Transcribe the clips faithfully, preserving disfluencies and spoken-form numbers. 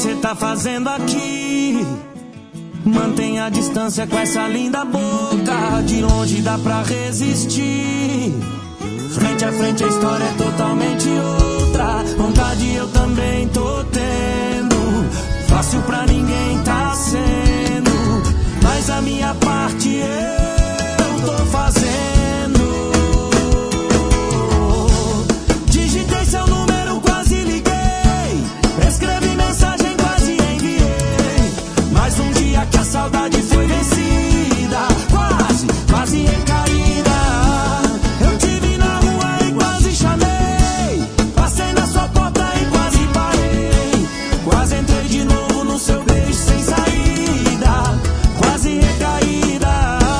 cê tá fazendo aqui? Mantenha a distância com essa linda boca. De longe dá pra resistir. Frente a frente a história é totalmente outra. Vontade eu também tô tendo. Fácil pra ninguém tá sendo, mas a minha parte eu tô fazendo. Digitei seu número, quase liguei. Escrevi mensagem, quase enviei. Mas um dia que a saudade foi vencida, quase, quase recaída. Eu te vi na rua e quase chamei. Passei na sua porta e quase parei. Quase entrei de novo no seu beijo sem saída. Quase recaída.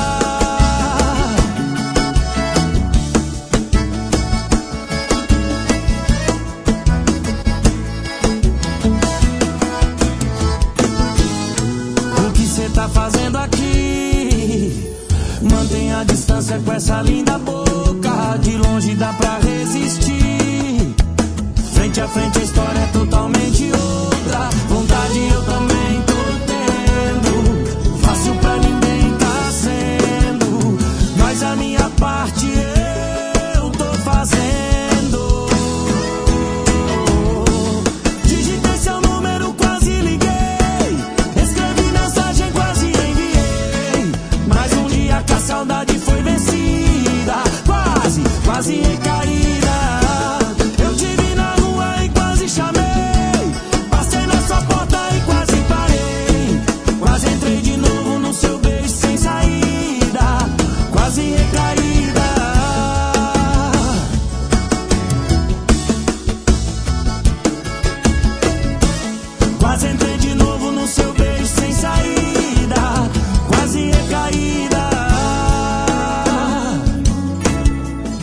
O que cê tá fazendo aqui? Mantenha a distância com essa linda boca. De longe dá pra resistir. Frente a frente a história é totalmente outra. Vontade eu também tô tendo. Fácil pra ninguém tá sendo, mas a minha parte eu tô fazendo. Digitei seu número, quase liguei. Escrevi mensagem, quase enviei. Mas um dia que a saudade foi vencida, quase, quase recaída. Eu te vi na rua e quase chamei. Passei na sua porta e quase parei. Quase entrei de novo no seu beijo sem saída. Quase recaída. Quase entrei de novo no seu beijo sem saída. Quase recaída.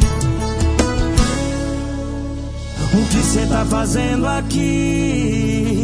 O que cê tá fazendo aqui?